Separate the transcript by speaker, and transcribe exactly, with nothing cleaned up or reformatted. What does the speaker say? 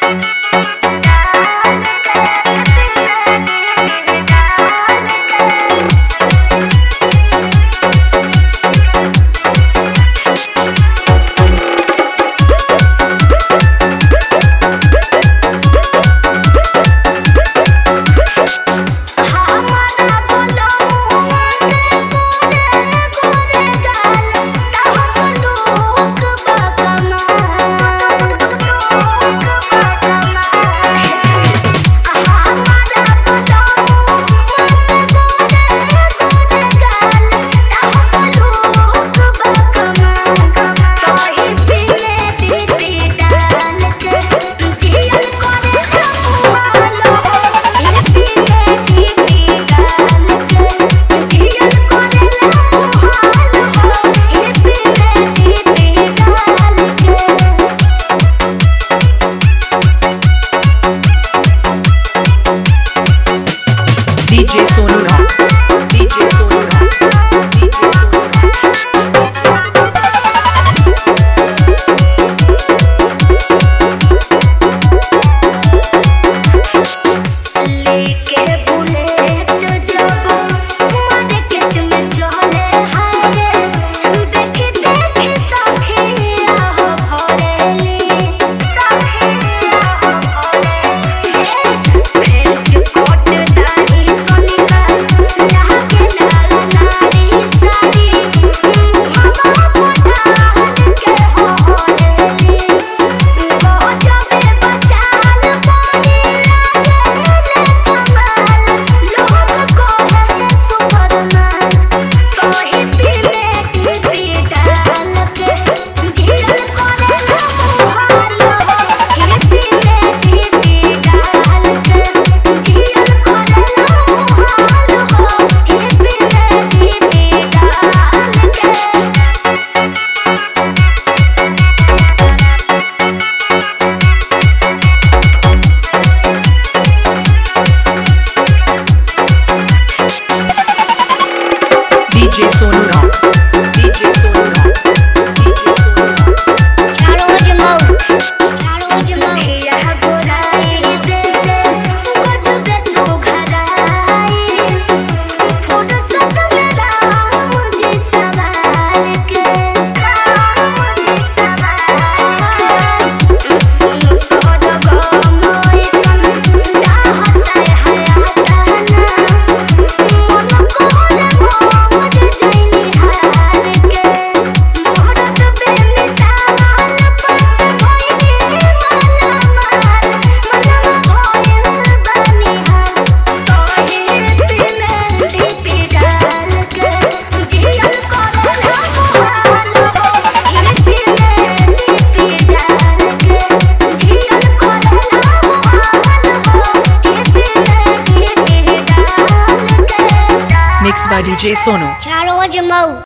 Speaker 1: DJ Sonu rock, DJ Sonu rock, DJ Sonu
Speaker 2: लेके bullet जब market में चले हाथे देख देख सखिया हो भरेली सखिया हो भरेली फेर चिकोट दाढ़ी सोनिका जाके लाल नारी साड़ी बाबा पठान के हो भरेली वो जबे बचाल पानी लोग को है सुपरमैन कोई पीले टीपी डाल के ढील करे हालो ये पीले टीपी डाल के ढील करे हालो ये पीले टीपी डाल के
Speaker 1: DJ Sonu rock, DJ Sonu rock, DJ Sonu rock
Speaker 2: चारों जमाओ चारों जमाओ यह गोराई दे दे गज दे तू घराई फूट सत मेरा मुझे सवार के मुझे सवार सुनो सोना गमोई सन चाहता है हयाता ना मन को मुझे जाइनी हार के मोहरत पे मिटाल पर भइनी माला माल मनवा भइल बानी हम ओहे दिल दीपी डाल के जियल करल हाल ये दिल दीपी डाल के जियल करल हाल ये दिल दीपी डाल के
Speaker 1: मिक्स्ड बाय डीजे सोनू।
Speaker 2: चारों जमाओ।